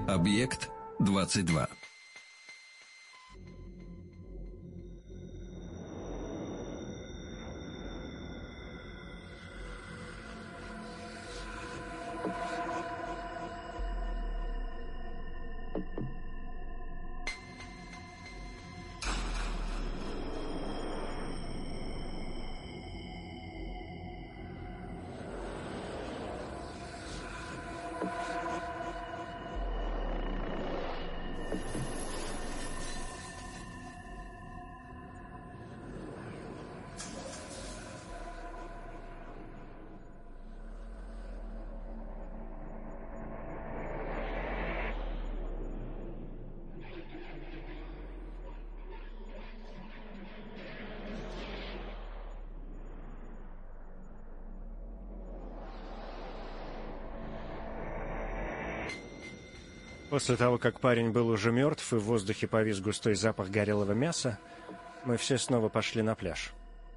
Объект 22. После того, как парень был уже мертв и в воздухе повис густой запах горелого мяса, мы все снова пошли на пляж.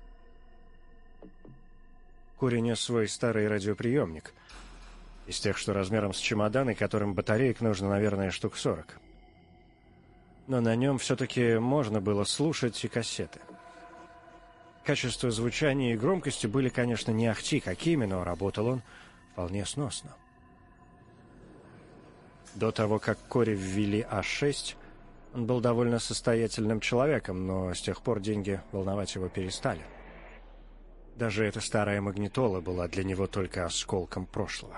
Кори нес свой старый радиоприемник, из тех, что размером с чемодан, и которым батареек нужно, наверное, штук 40. Но на нем все-таки можно было слушать и кассеты. Качество звучания и громкости были, конечно, не ахти какими, но работал он вполне сносно. До того, как Кори ввели А6, он был довольно состоятельным человеком, но с тех пор деньги волновать его перестали. Даже эта старая магнитола была для него только осколком прошлого.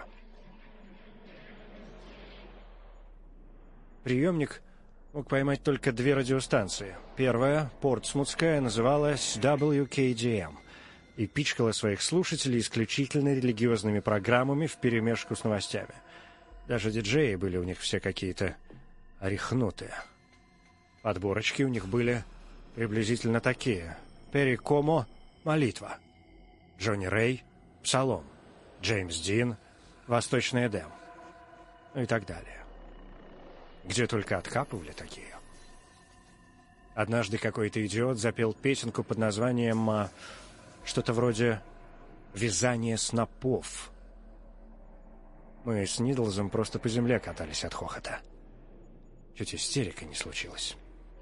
Приемник мог поймать только две радиостанции. Первая, портсмутская, называлась WKDM и пичкала своих слушателей исключительно религиозными программами вперемешку с новостями. Даже диджеи были у них все какие-то орехнутые. Подборочки у них были приблизительно такие: Перри Комо — молитва, Джонни Рэй — псалом, Джеймс Дин — восточный Эдем, ну и так далее. Где только откапывали такие. Однажды какой-то идиот запел песенку под названием что-то вроде «Вязание снопов». Мы с Нидлзом просто по земле катались от хохота. Чуть истерика не случилась.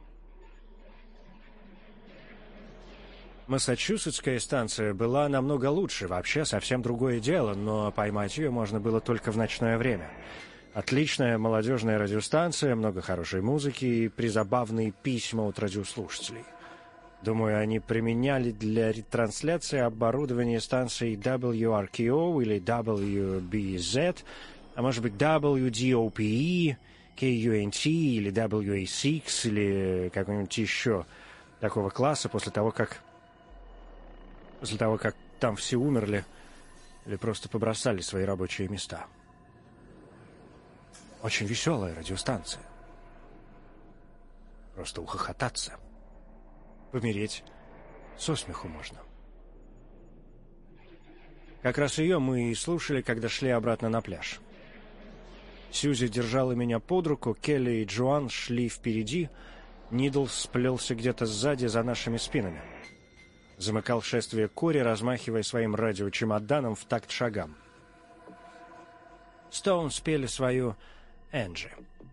Массачусетская станция была намного лучше, вообще совсем другое дело, но поймать ее можно было только в ночное время. Отличная молодежная радиостанция, много хорошей музыки и призабавные письма от радиослушателей. Думаю, они применяли для ретрансляции оборудование станций WRKO или WBZ, а может быть WDOPE, KUNT или WA6 или какой-нибудь еще такого класса после того, как там все умерли или просто побросали свои рабочие места. Очень веселая радиостанция. Просто ухохотаться. Помереть со смеху можно. Как раз ее мы и слушали, когда шли обратно на пляж. Сьюзи держала меня под руку, Келли и Джоан шли впереди, Нидлс сплелся где-то сзади за нашими спинами. Замыкал шествие Кори, размахивая своим радиочемоданом в такт шагам. Стоун спели свою «Энджи».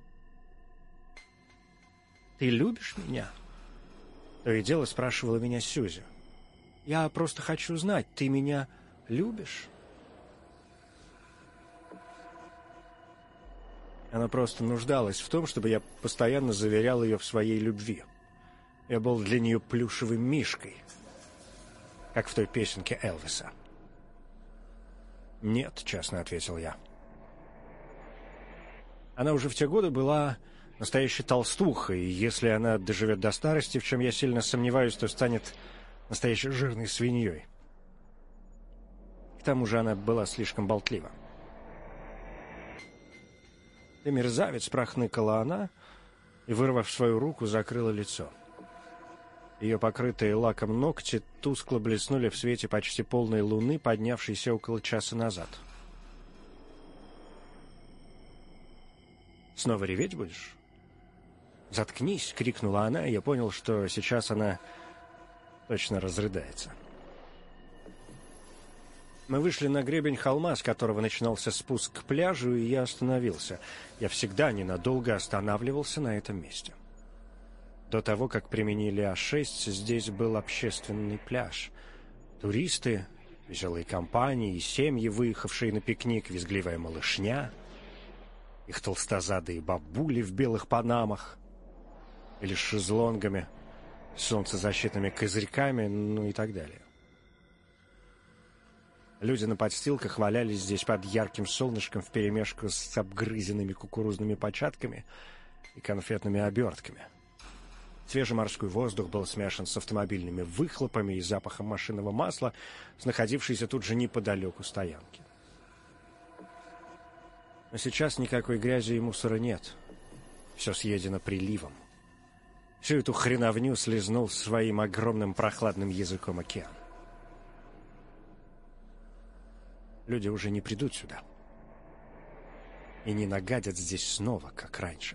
«Ты любишь меня?» То и дело спрашивала меня Сьюзи. «Я просто хочу знать, ты меня любишь?» Она просто нуждалась в том, чтобы я постоянно заверял ее в своей любви. Я был для нее плюшевым мишкой, как в той песенке Элвиса. «Нет», — честно ответил я. Она уже в те годы была настоящей толстухой, и если она доживет до старости, в чем я сильно сомневаюсь, то станет настоящей жирной свиньей. К тому же она была слишком болтлива. «Ты мерзавец!» — прохныкала она и, вырвав свою руку, закрыла лицо. Ее покрытые лаком ногти тускло блеснули в свете почти полной луны, поднявшейся около часа назад. «Снова реветь будешь?» «Заткнись!» — крикнула она, и я понял, что сейчас она точно разрыдается. Мы вышли на гребень холма, с которого начинался спуск к пляжу, и я остановился. Я всегда ненадолго останавливался на этом месте. До того, как применили А6, здесь был общественный пляж. Туристы, веселые компании, семьи, выехавшие на пикник, визгливая малышня, их толстозадые бабули в белых панамах или с шезлонгами, солнцезащитными козырьками, ну и так далее. Люди на подстилках валялись здесь под ярким солнышком вперемешку с обгрызенными кукурузными початками и конфетными обертками. Свежий морской воздух был смешан с автомобильными выхлопами и запахом машинного масла с находившейся тут же неподалеку стоянки. Но сейчас никакой грязи и мусора нет. Все съедено приливом. Всю эту хреновню слизнул своим огромным прохладным языком океан. Люди уже не придут сюда. И не нагадят здесь снова, как раньше.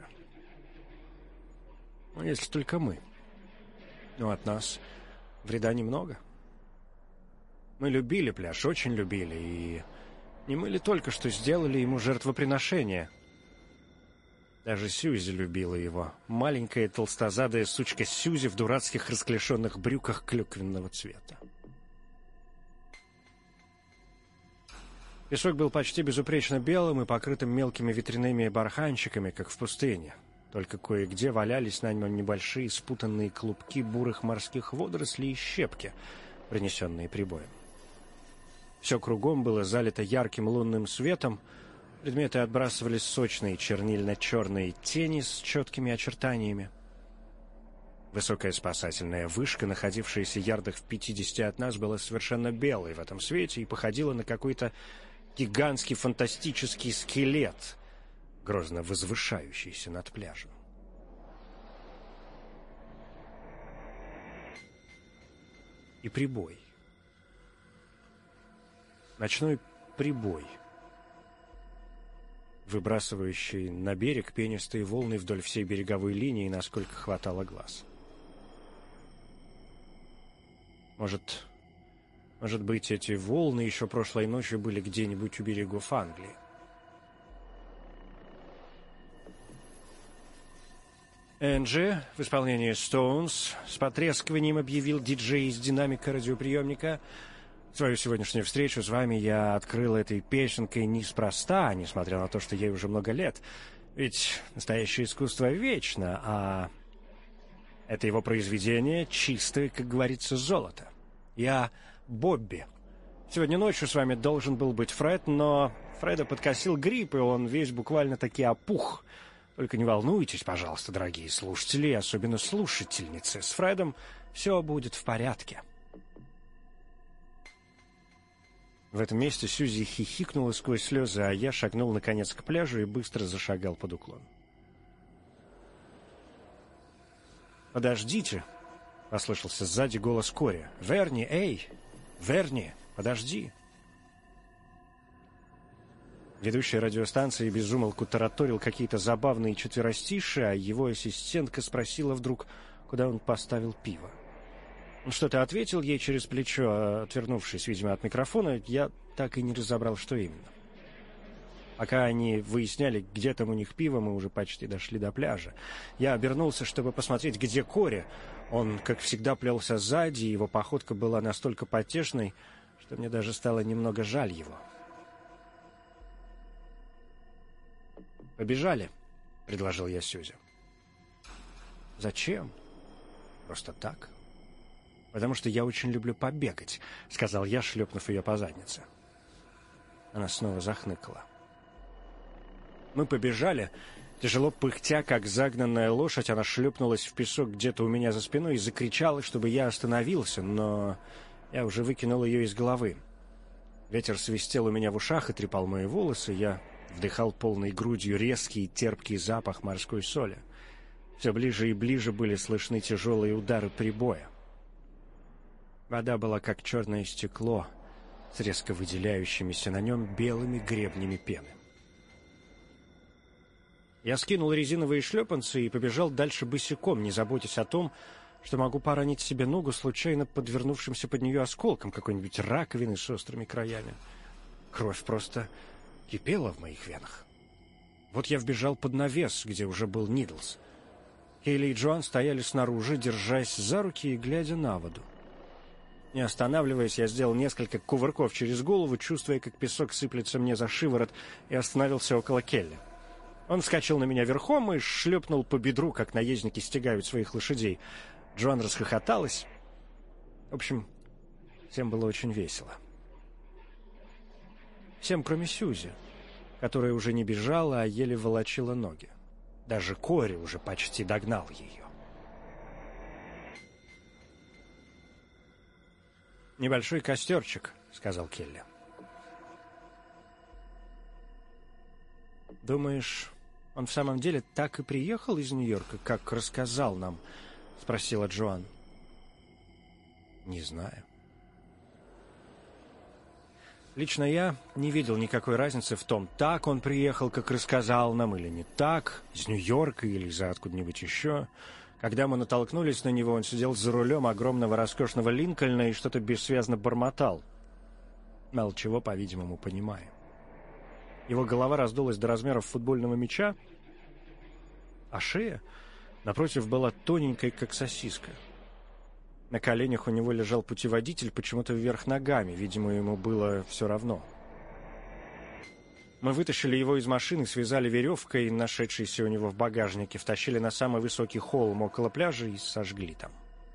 Ну, если только мы. Но от нас вреда немного. Мы любили пляж, очень любили, и не мы ли только что сделали ему жертвоприношение? Даже Сьюзи любила его. Маленькая толстозадая сучка Сьюзи в дурацких расклешенных брюках клюквенного цвета. Песок был почти безупречно белым и покрытым мелкими ветряными барханчиками, как в пустыне. Только кое-где валялись на нем небольшие спутанные клубки бурых морских водорослей и щепки, принесенные прибоем. Все кругом было залито ярким лунным светом, предметы отбрасывали сочные чернильно-черные тени с четкими очертаниями. Высокая спасательная вышка, находившаяся ярдах в 50 от нас, была совершенно белой в этом свете и походила на какой-то гигантский фантастический скелет, грозно возвышающийся над пляжем. И прибой. Ночной прибой, выбрасывающий на берег пенистые волны вдоль всей береговой линии, насколько хватало глаз. Может быть, эти волны еще прошлой ночью были где-нибудь у берегов Англии. Энджи в исполнении Stones с потрескиванием объявил диджей из динамика радиоприемника. Свою сегодняшнюю встречу с вами я открыл этой песенкой неспроста, несмотря на то, что ей уже много лет. Ведь настоящее искусство вечно, а это его произведение чистое, как говорится, золото. Я Бобби. Сегодня ночью с вами должен был быть Фред, но Фреда подкосил грипп, и он весь буквально-таки опух. Только не волнуйтесь, пожалуйста, дорогие слушатели, особенно слушательницы. С Фредом все будет в порядке. В этом месте Сьюзи хихикнула сквозь слезы, а я шагнул наконец к пляжу и быстро зашагал под уклон. «Подождите!» — послышался сзади голос Кори. «Верни, эй! Верни, подожди!» Ведущий радиостанции без умолку тараторил какие-то забавные четверостишие, а его ассистентка спросила вдруг, куда он поставил пиво. Он что-то ответил ей через плечо, отвернувшись, видимо, от микрофона. Я так и не разобрал, что именно. Пока они выясняли, где там у них пиво, мы уже почти дошли до пляжа. Я обернулся, чтобы посмотреть, где Кори. Он, как всегда, плелся сзади, и его походка была настолько потешной, что мне даже стало немного жаль его. «Побежали», — предложил я Сьюзи. «Зачем? Просто так. Потому что я очень люблю побегать», — сказал я, шлепнув ее по заднице. Она снова захныкала. Мы побежали. Тяжело пыхтя, как загнанная лошадь, она шлепнулась в песок где-то у меня за спиной и закричала, чтобы я остановился, но я уже выкинул ее из головы. Ветер свистел у меня в ушах и трепал мои волосы. Я вдыхал полной грудью резкий и терпкий запах морской соли. Все ближе и ближе были слышны тяжелые удары прибоя. Вода была как черное стекло с резко выделяющимися на нем белыми гребнями пены. Я скинул резиновые шлепанцы и побежал дальше босиком, не заботясь о том, что могу поранить себе ногу случайно подвернувшимся под нее осколком какой-нибудь раковины с острыми краями. Кровь просто кипела в моих венах. Вот я вбежал под навес, где уже был Нидлс. Кейли и Джоан стояли снаружи, держась за руки и глядя на воду. Не останавливаясь, я сделал несколько кувырков через голову, чувствуя, как песок сыплется мне за шиворот, и остановился около Келли. Он вскочил на меня верхом и шлепнул по бедру, как наездники стягают своих лошадей. Джоан расхохоталась. В общем, всем было очень весело. Всем, кроме Сьюзи, которая уже не бежала, а еле волочила ноги. Даже Кори уже почти догнал ее. «Небольшой костерчик», — сказал Келли. «Думаешь, он в самом деле так и приехал из Нью-Йорка, как рассказал нам?» — спросила Джоан. «Не знаю. Лично я не видел никакой разницы в том, так он приехал, как рассказал нам, или не так, из Нью-Йорка или из откуда-нибудь еще. Когда мы натолкнулись на него, он сидел за рулем огромного роскошного Линкольна и что-то бессвязно бормотал. Мало чего, по-видимому, понимая. Его голова раздулась до размеров футбольного мяча, а шея, напротив, была тоненькой, как сосиска. На коленях у него лежал путеводитель почему-то вверх ногами, видимо, ему было все равно. Мы вытащили его из машины, связали веревкой, нашедшейся у него в багажнике, втащили на самый высокий холм около пляжа и сожгли там.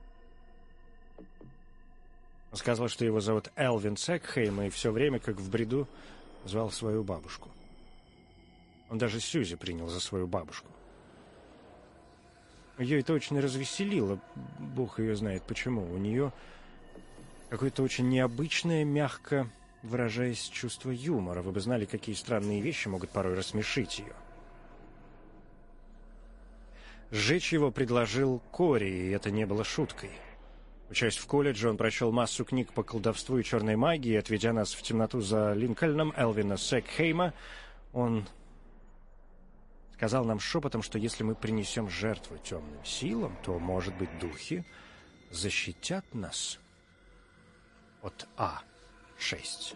Он сказал, что его зовут Элвин Секхейм, и все время, как в бреду, звал свою бабушку. Он даже Сьюзи принял за свою бабушку. Ее это очень развеселило, бог ее знает почему. У нее какое-то очень необычное, мягко выражаясь, чувство юмора. Вы бы знали, какие странные вещи могут порой рассмешить ее. Сжечь его предложил Кори, и это не было шуткой. Учась в колледже, он прочел массу книг по колдовству и черной магии, отведя нас в темноту за Линкольном Элвина Секхейма, он сказал нам шепотом, что если мы принесем жертву темным силам, то, может быть, духи защитят нас от А6.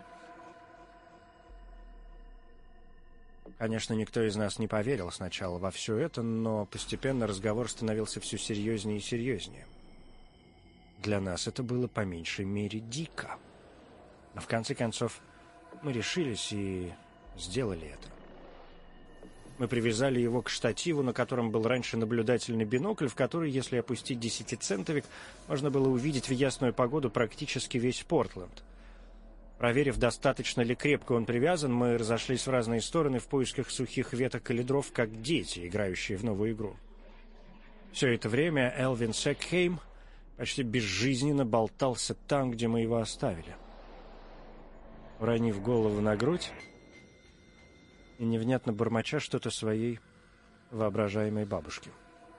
Конечно, никто из нас не поверил сначала во все это, но постепенно разговор становился все серьезнее и серьезнее. Для нас это было по меньшей мере дико. Но в конце концов мы решились и сделали это. Мы привязали его к штативу, на котором был раньше наблюдательный бинокль, в который, если опустить 10-центовик, можно было увидеть в ясную погоду практически весь Портленд. Проверив, достаточно ли крепко он привязан, мы разошлись в разные стороны в поисках сухих веток или дров, как дети, играющие в новую игру. Все это время Элвин Секхейм почти безжизненно болтался там, где мы его оставили. Уронив голову на грудь и невнятно бормоча что-то своей воображаемой бабушке.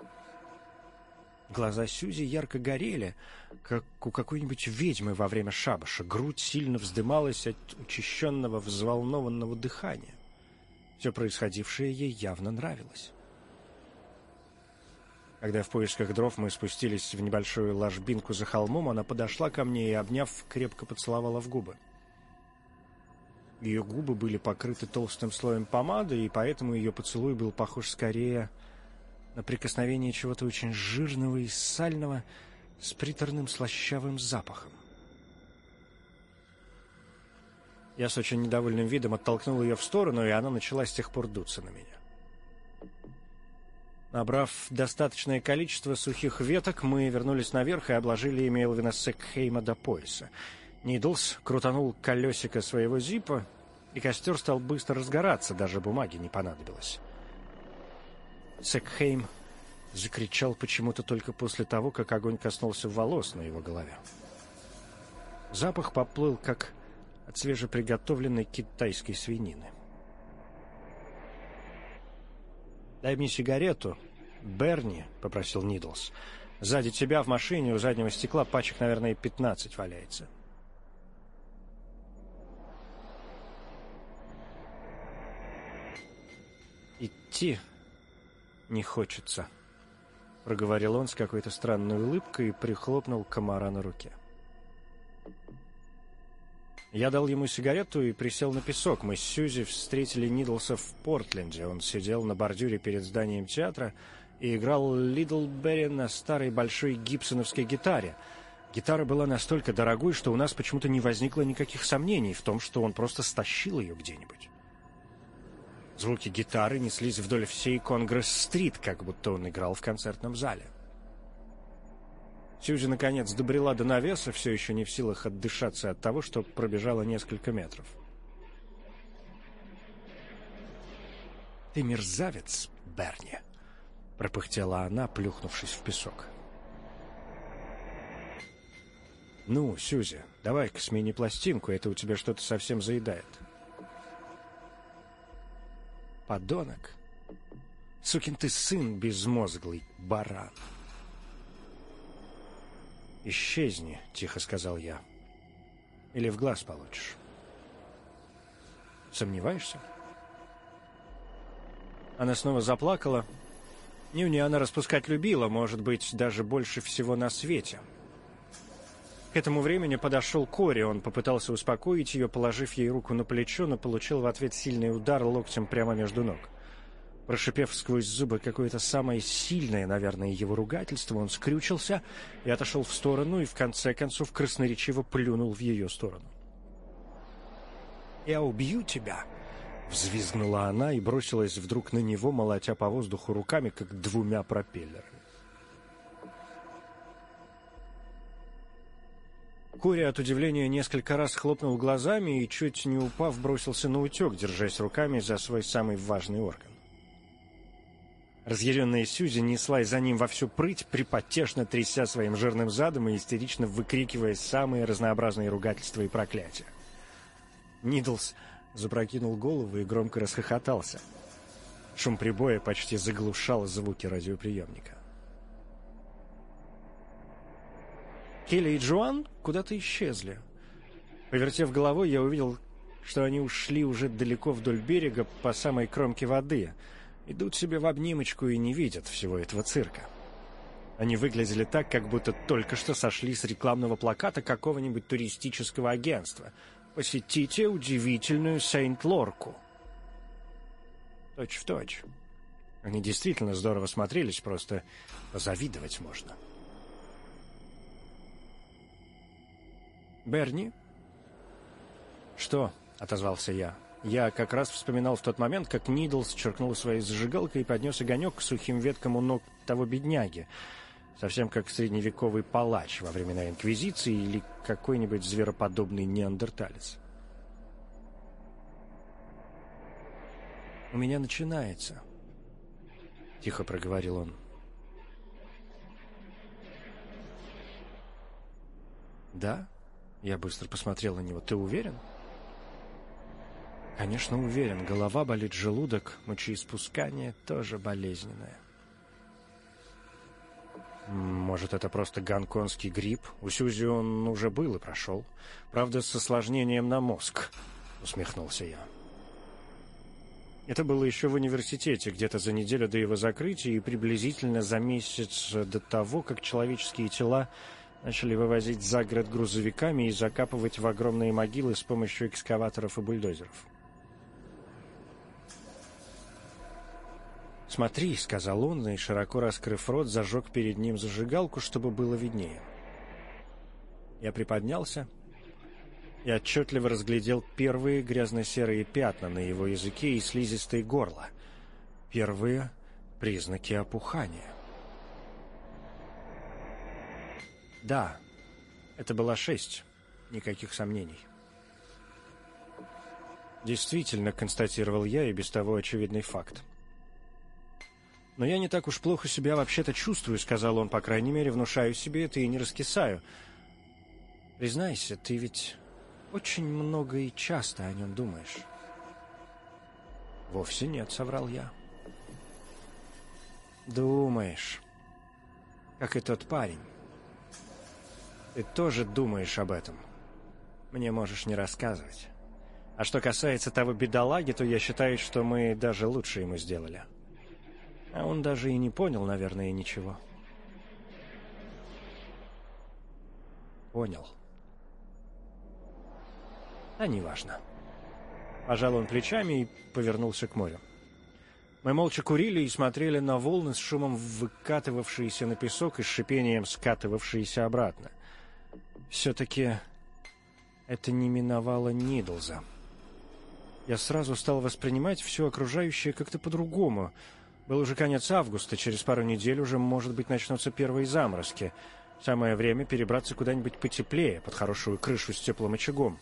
Глаза Сьюзи ярко горели, как у какой-нибудь ведьмы во время шабаша. Грудь сильно вздымалась от учащенного, взволнованного дыхания. Все происходившее ей явно нравилось. Когда в поисках дров мы спустились в небольшую ложбинку за холмом, она подошла ко мне и, обняв, крепко поцеловала в губы. Ее губы были покрыты толстым слоем помады, и поэтому ее поцелуй был похож скорее на прикосновение чего-то очень жирного и сального с приторным слащавым запахом. Я с очень недовольным видом оттолкнул ее в сторону, и она начала с тех пор дуться на меня. Набрав достаточное количество сухих веток, мы вернулись наверх и обложили ими Элвина Секхейма до пояса. Нидлс крутанул колесико своего зипа, и костер стал быстро разгораться, даже бумаги не понадобилось. Секхейм закричал почему-то только после того, как огонь коснулся волос на его голове. Запах поплыл, как от свежеприготовленной китайской свинины. «Дай мне сигарету, Берни», — попросил Нидлс. «Сзади тебя в машине у заднего стекла пачек, наверное, 15 валяется». Идти не хочется, проговорил он с какой-то странной улыбкой и прихлопнул комара на руке. Я дал ему сигарету и присел на песок. Мы с Сьюзи встретили Нидлса в Портленде. Он сидел на бордюре перед зданием театра и играл Лидлберри на старой большой гибсоновской гитаре. Гитара была настолько дорогой, что у нас почему-то не возникло никаких сомнений в том, что он просто стащил ее где-нибудь. Звуки гитары неслись вдоль всей Конгресс-стрит, как будто он играл в концертном зале. Сьюзи, наконец, добрела до навеса, все еще не в силах отдышаться от того, что пробежала несколько метров. «Ты мерзавец, Берни!» — пропыхтела она, плюхнувшись в песок. «Ну, Сьюзи, давай-ка смени пластинку, это у тебя что-то совсем заедает». «Подонок! Сукин ты сын, безмозглый баран!» «Исчезни», — тихо сказал я. «Или в глаз получишь». «Сомневаешься?» Она снова заплакала. Нюни она распускать любила, может быть, даже больше всего на свете. К этому времени подошел Кори. Он попытался успокоить ее, положив ей руку на плечо, но получил в ответ сильный удар локтем прямо между ног. Прошипев сквозь зубы какое-то самое сильное, наверное, его ругательство, он скрючился и отошел в сторону, и в конце концов красноречиво плюнул в ее сторону. «Я убью тебя!» — взвизгнула она и бросилась вдруг на него, молотя по воздуху руками, как двумя пропеллерами. Кори от удивления несколько раз хлопнул глазами и, чуть не упав, бросился на утек, держась руками за свой самый важный орган. Разъяренная Сьюзи неслась за ним во всю прыть, припотешно тряся своим жирным задом и истерично выкрикивая самые разнообразные ругательства и проклятия. Нидлс запрокинул голову и громко расхохотался. Шум прибоя почти заглушал звуки радиоприемника. Келли и Джоан куда-то исчезли. Повертев головой, я увидел, что они ушли уже далеко вдоль берега по самой кромке воды. Идут себе в обнимочку и не видят всего этого цирка. Они выглядели так, как будто только что сошли с рекламного плаката какого-нибудь туристического агентства. «Посетите удивительную Сейнт-Лорку». Точь в точь. Они действительно здорово смотрелись, просто позавидовать можно. «Берни?» «Что?» — отозвался я. Я как раз вспоминал в тот момент, как Нидлс черкнул своей зажигалкой и поднес огонек к сухим веткам у ног того бедняги, совсем как средневековый палач во времена Инквизиции или какой-нибудь звероподобный неандерталец. «У меня начинается», — тихо проговорил он. «Да?» — я быстро посмотрел на него. «Ты уверен?» «Конечно, уверен. Голова болит, желудок, мочеиспускание тоже болезненное». «Может, это просто гонконгский грипп? У Сьюзи он уже был и прошел. Правда, с осложнением на мозг», — усмехнулся я. Это было еще в университете, где-то за неделю до его закрытия и приблизительно за месяц до того, как человеческие тела начали вывозить за город грузовиками и закапывать в огромные могилы с помощью экскаваторов и бульдозеров. «Смотри», — сказал он, и, широко раскрыв рот, зажег перед ним зажигалку, чтобы было виднее. Я приподнялся и отчетливо разглядел первые грязно-серые пятна на его языке и слизистые горла. Первые признаки опухания. Да, это была 6, никаких сомнений. Действительно, констатировал я и без того очевидный факт. «Но я не так уж плохо себя вообще-то чувствую», — сказал он, — «по крайней мере, внушаю себе это и не раскисаю. Признайся, ты ведь очень много и часто о нем думаешь». «Вовсе нет», — соврал я. «Думаешь, как и тот парень. Ты тоже думаешь об этом. Мне можешь не рассказывать. А что касается того бедолаги, то я считаю, что мы даже лучше ему сделали. А он даже и не понял, наверное, ничего». Понял. А неважно. Пожал он плечами и повернулся к морю. Мы молча курили и смотрели на волны с шумом выкатывавшиеся на песок и с шипением скатывавшиеся обратно. Все-таки это не миновало Нидлза. Я сразу стал воспринимать все окружающее как-то по-другому. Был уже конец августа, через пару недель уже, может быть, начнутся первые заморозки. Самое время перебраться куда-нибудь потеплее, под хорошую крышу с теплым очагом.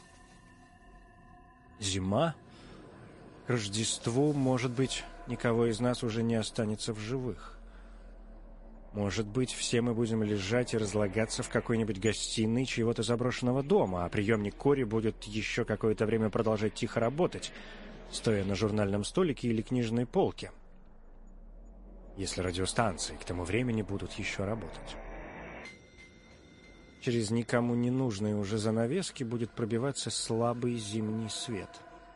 Зима? К Рождеству, может быть, никого из нас уже не останется в живых. Может быть, все мы будем лежать и разлагаться в какой-нибудь гостиной чьего-то заброшенного дома, а приемник Кори будет еще какое-то время продолжать тихо работать, стоя на журнальном столике или книжной полке. Если радиостанции к тому времени будут еще работать. Через никому не нужные уже занавески будет пробиваться слабый зимний свет.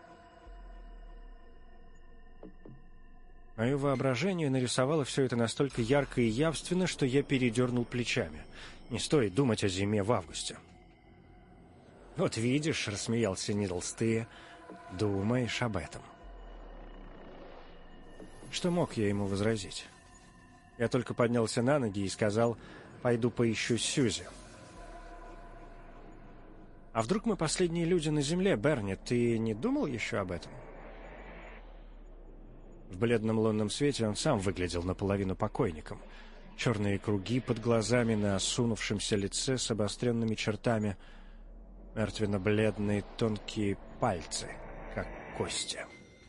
Мое воображение нарисовало все это настолько ярко и явственно, что я передернул плечами. Не стоит думать о зиме в августе. «Вот видишь», — рассмеялся Нидлс, — «ты думаешь об этом». Что мог я ему возразить? Я только поднялся на ноги и сказал: «Пойду поищу Сьюзи». «А вдруг мы последние люди на земле, Берни? Ты не думал еще об этом?» В бледном лунном свете он сам выглядел наполовину покойником. Черные круги под глазами на осунувшемся лице с обостренными чертами, мертвенно-бледные тонкие пальцы, как кости.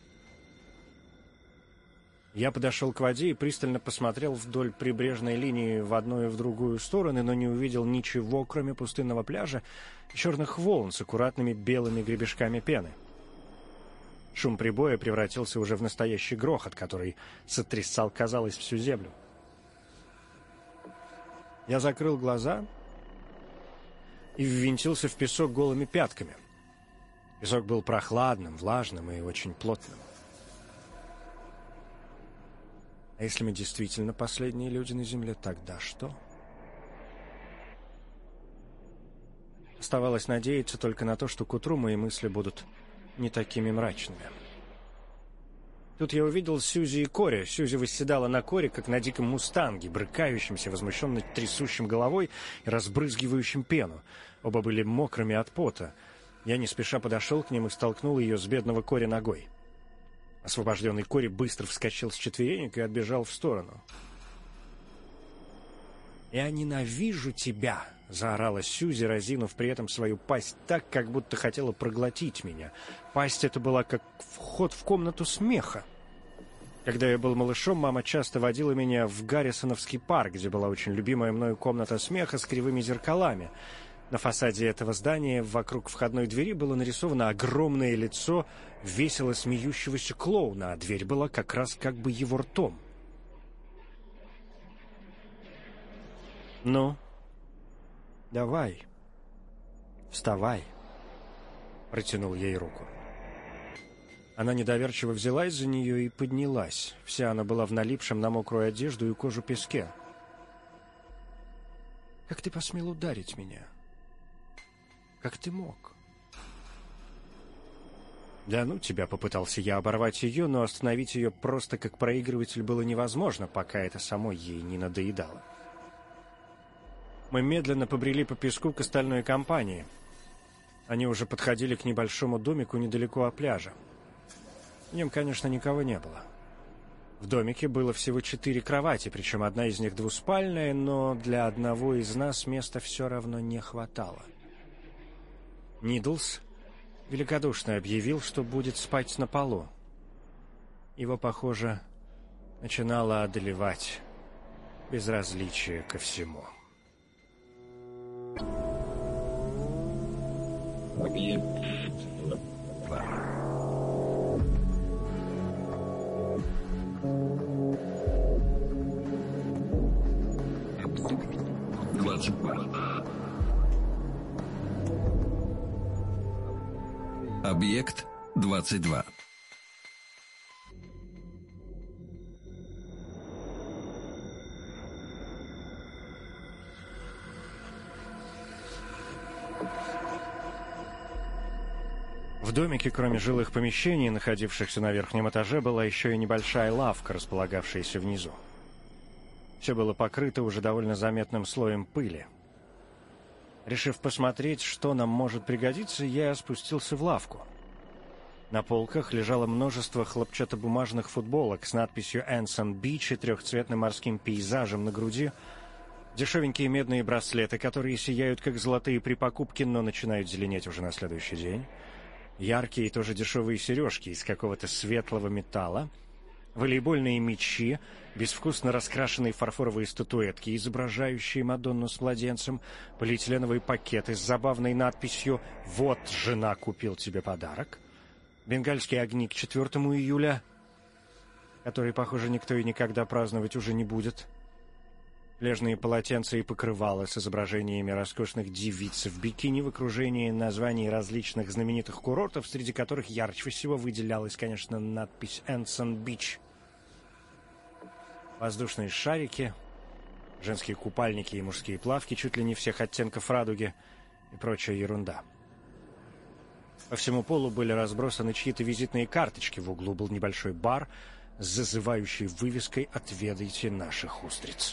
Я подошел к воде и пристально посмотрел вдоль прибрежной линии в одну и в другую стороны, но не увидел ничего, кроме пустынного пляжа и черных волн с аккуратными белыми гребешками пены. Шум прибоя превратился уже в настоящий грохот, который сотрясал, казалось, всю землю. Я закрыл глаза и ввинтился в песок голыми пятками. Песок был прохладным, влажным и очень плотным. А если мы действительно последние люди на земле, тогда что? Оставалось надеяться только на то, что к утру мои мысли будут не такими мрачными. Тут я увидел Сьюзи и Кори. Сьюзи восседала на Кори, как на диком мустанге, брыкающемся, возмущенно трясущим головой и разбрызгивающим пену. Оба были мокрыми от пота. Я не спеша подошел к ним и столкнул ее с бедного Кори ногой. Освобожденный Кори быстро вскочил с четверенек и отбежал в сторону. «Я ненавижу тебя!» — заорала Сьюзи, разинув при этом свою пасть так, как будто хотела проглотить меня. Пасть эта была как вход в комнату смеха. Когда я был малышом, мама часто водила меня в Гаррисоновский парк, где была очень любимая мною комната смеха с кривыми зеркалами. На фасаде этого здания вокруг входной двери было нарисовано огромное лицо весело смеющегося клоуна, а дверь была как раз как бы его ртом. «Ну, давай, вставай», — протянул ей руку. Она недоверчиво взялась за нее и поднялась. Вся она была в налипшем на мокрую одежду и кожу песке. «Как ты посмел ударить меня? Как ты мог?» «Да ну тебя!» — попытался я оборвать ее, но остановить ее просто как проигрыватель было невозможно, пока это самой ей не надоедало. Мы медленно побрели по песку к остальной компании. Они уже подходили к небольшому домику недалеко от пляжа. В нем, конечно, никого не было. В домике было всего 4 кровати, причем одна из них двуспальная, но для одного из нас места все равно не хватало. Нидлс великодушно объявил, что будет спать на полу. Его, похоже, начинало одолевать безразличие ко всему. Объект 22. Объект 22. В домике, кроме жилых помещений, находившихся на верхнем этаже, была еще и небольшая лавка, располагавшаяся внизу. Все было покрыто уже довольно заметным слоем пыли. Решив посмотреть, что нам может пригодиться, я спустился в лавку. На полках лежало множество хлопчатобумажных футболок с надписью «Энсон Бич» и трехцветным морским пейзажем на груди, дешевенькие медные браслеты, которые сияют как золотые при покупке, но начинают зеленеть уже на следующий день, яркие и тоже дешевые сережки из какого-то светлого металла, волейбольные мячи, безвкусно раскрашенные фарфоровые статуэтки, изображающие Мадонну с младенцем, полиэтиленовые пакеты с забавной надписью «Вот, жена, купил тебе подарок», бенгальские огни к 4 июля, которые, похоже, никто и никогда праздновать уже не будет, пляжные полотенца и покрывала с изображениями роскошных девиц в бикини в окружении названий различных знаменитых курортов, среди которых ярче всего выделялась, конечно, надпись «Энсон Бич». Воздушные шарики, женские купальники и мужские плавки чуть ли не всех оттенков радуги и прочая ерунда. По всему полу были разбросаны чьи-то визитные карточки, в углу был небольшой бар с зазывающей вывеской «Отведайте наших устриц».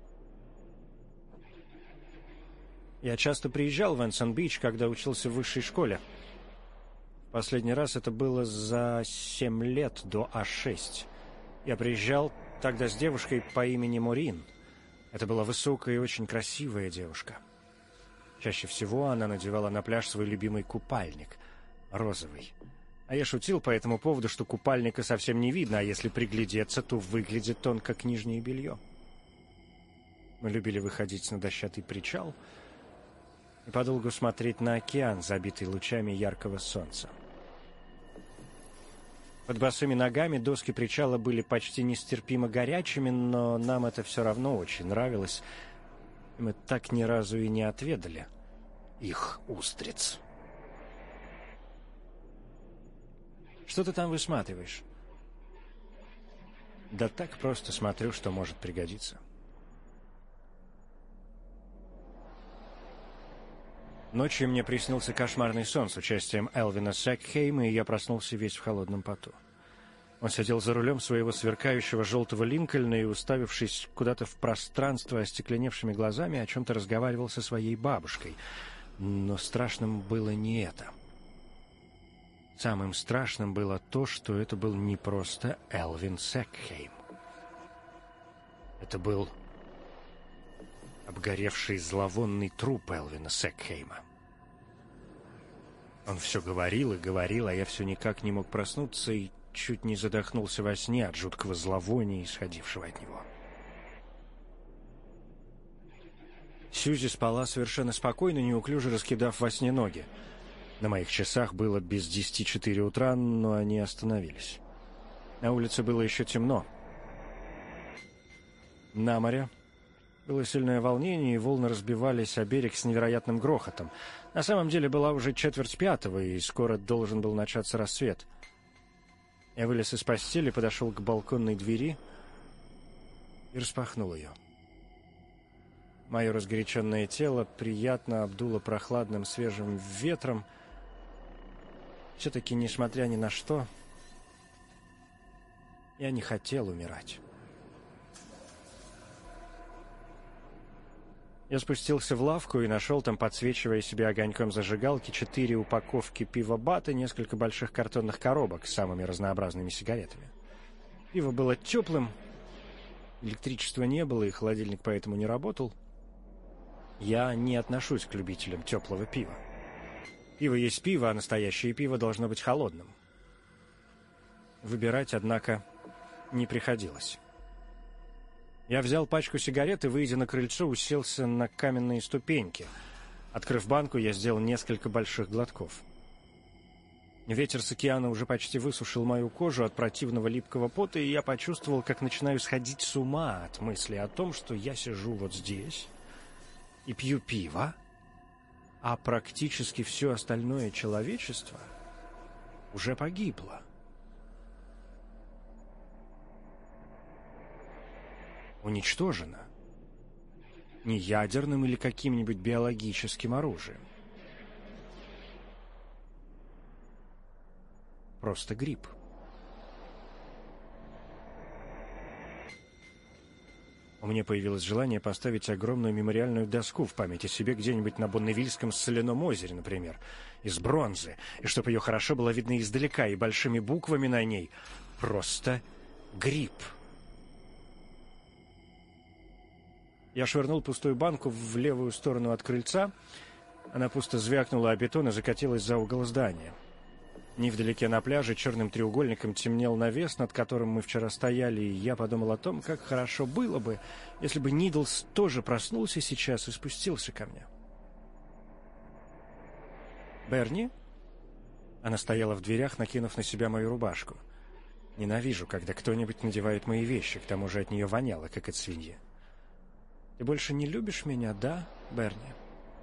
Я часто приезжал в Энсон-Бич, когда учился в высшей школе. Последний раз это было за 7 лет до А6. Я приезжал тогда с девушкой по имени Морин. Это была высокая и очень красивая девушка. Чаще всего она надевала на пляж свой любимый купальник, розовый. А я шутил по этому поводу, что купальника совсем не видно, а если приглядеться, то выглядит он как нижнее белье. Мы любили выходить на дощатый причал и подолгу смотреть на океан, забитый лучами яркого солнца. Под босыми ногами доски причала были почти нестерпимо горячими, но нам это все равно очень нравилось, и мы так ни разу и не отведали их устриц. Что ты там высматриваешь? Да так просто смотрю, что может пригодиться. Ночью мне приснился кошмарный сон с участием Элвина Секхейма, и я проснулся весь в холодном поту. Он сидел за рулем своего сверкающего желтого Линкольна и, уставившись куда-то в пространство остекленевшими глазами, о чем-то разговаривал со своей бабушкой. Но страшным было не это. Самым страшным было то, что это был не просто Элвин Секхейм. Это был обгоревший зловонный труп Элвина Секхейма. Он все говорил и говорил, а я все никак не мог проснуться и чуть не задохнулся во сне от жуткого зловония, исходившего от него. Сьюзи спала совершенно спокойно, неуклюже раскидав во сне ноги. На моих часах было без 10:04 утра, но они остановились. На улице было еще темно. На море было сильное волнение, и волны разбивались о берег с невероятным грохотом. На самом деле была уже 4:45, и скоро должен был начаться рассвет. Я вылез из постели, подошел к балконной двери и распахнул ее. Мое разгоряченное тело приятно обдуло прохладным свежим ветром. Все-таки, несмотря ни на что, я не хотел умирать. Я спустился в лавку и нашел там, подсвечивая себе огоньком зажигалки, 4 упаковки пива Бат и несколько больших картонных коробок с самыми разнообразными сигаретами. Пиво было теплым, электричества не было, и холодильник поэтому не работал. Я не отношусь к любителям теплого пива. Пиво есть пиво, а настоящее пиво должно быть холодным. Выбирать, однако, не приходилось. Я взял пачку сигарет и, выйдя на крыльцо, уселся на каменные ступеньки. Открыв банку, я сделал несколько больших глотков. Ветер с океана уже почти высушил мою кожу от противного липкого пота, и я почувствовал, как начинаю сходить с ума от мысли о том, что я сижу вот здесь и пью пиво, а практически все остальное человечество уже погибло. Уничтожено. Не ядерным или каким-нибудь биологическим оружием. просто грипп. У меня появилось желание поставить огромную мемориальную доску в память о себе где-нибудь на Бонневильском соляном озере, например, из бронзы, и чтобы ее хорошо было видно издалека, и большими буквами на ней «Просто грипп». Я швырнул пустую банку в левую сторону от крыльца. Она пусто звякнула о бетон и закатилась за угол здания. Невдалеке на пляже черным треугольником темнел навес, над которым мы вчера стояли, и я подумал о том, как хорошо было бы, если бы Нидлс тоже проснулся сейчас и спустился ко мне. «Берни?» Она стояла в дверях, накинув на себя мою рубашку. Ненавижу, когда кто-нибудь надевает мои вещи, к тому же от нее воняло, как от свиньи. «Ты больше не любишь меня, да, Берни?»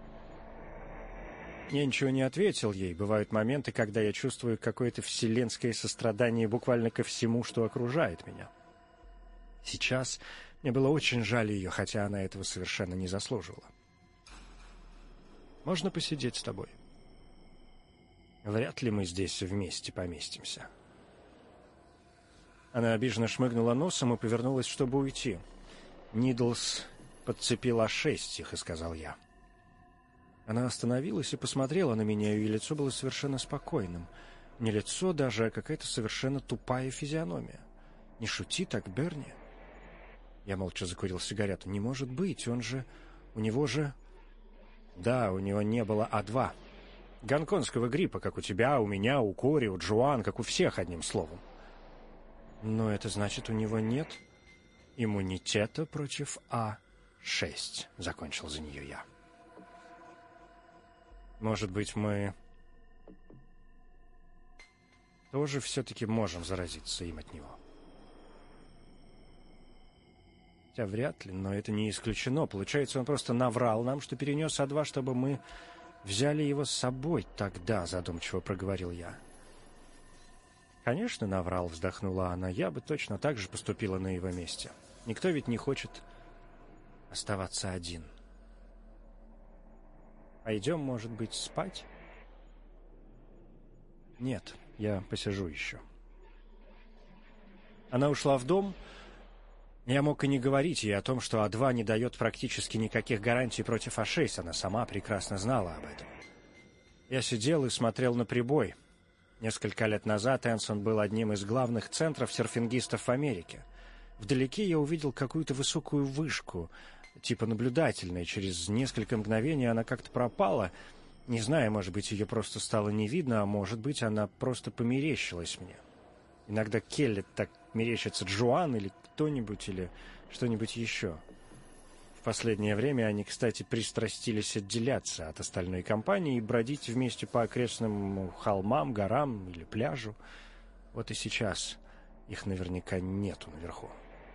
Я ничего не ответил ей. Бывают моменты, когда я чувствую какое-то вселенское сострадание буквально ко всему, что окружает меня. Сейчас мне было очень жаль ее, хотя она этого совершенно не заслуживала. «Можно посидеть с тобой?» «Вряд ли мы здесь вместе поместимся». Она обиженно шмыгнула носом и повернулась, чтобы уйти. «Нидлс подцепил А6», — тихо сказал я. Она остановилась и посмотрела на меня, и ее лицо было совершенно спокойным. Не лицо даже, а какая-то совершенно тупая физиономия. «Не шути так, Берни». Я молча закурил сигарету. «Не может быть, он же... У него же...» «Да, у него не было А2. Гонконгского гриппа, как у тебя, у меня, у Кори, у Джоан, как у всех, одним словом». «Но это значит, у него нет иммунитета против А6», — закончил за нее я. «Может быть, мы тоже все-таки можем заразиться им от него?» Хотя вряд ли, но это не исключено. Получается, он просто наврал нам, что перенес А2, чтобы мы взяли его с собой тогда, задумчиво проговорил я. «Конечно, наврал», — вздохнула она. «Я бы точно так же поступила на его месте. Никто ведь не хочет оставаться один. Пойдем, может быть, спать?» «Нет, я посижу еще». Она ушла в дом. Я мог и не говорить ей о том, что А2 не дает практически никаких гарантий против А6. Она сама прекрасно знала об этом. Я сидел и смотрел на прибой. Несколько лет назад Энсон был одним из главных центров серфингистов в Америке. Вдалеке я увидел какую-то высокую вышку, типа наблюдательной. Через несколько мгновений она как-то пропала. Не знаю, может быть, ее просто стало не видно, а может быть, она просто померещилась мне. Иногда Келли так мерещится Джоан или кто-нибудь, или что-нибудь еще. В последнее время они, кстати, пристрастились отделяться от остальной компании и бродить вместе по окрестным холмам, горам или пляжу. Вот и сейчас их наверняка нету наверху.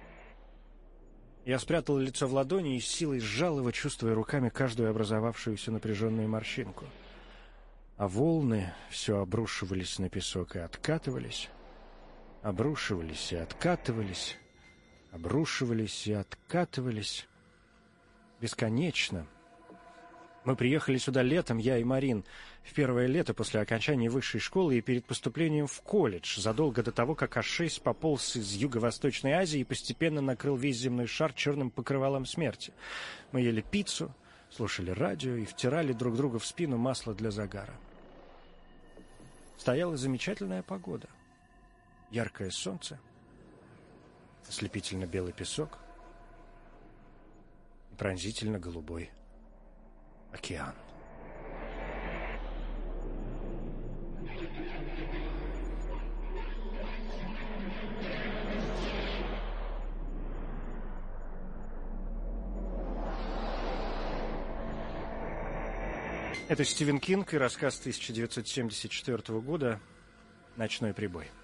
Я спрятал лицо в ладони и с силой сжал его, чувствуя руками каждую образовавшуюся напряженную морщинку. А волны все обрушивались на песок и откатывались, обрушивались и откатывались, обрушивались и откатывались. Бесконечно. Мы приехали сюда летом, я и Марин, в первое лето после окончания высшей школы и перед поступлением в колледж, задолго до того, как А6 пополз из Юго-Восточной Азии и постепенно накрыл весь земной шар черным покрывалом смерти. Мы ели пиццу, слушали радио и втирали друг другу в спину масло для загара. Стояла замечательная погода. Яркое солнце, ослепительно белый песок и пронзительно голубой океан. Это Стивен Кинг и рассказ 1974 года «Ночной прибой».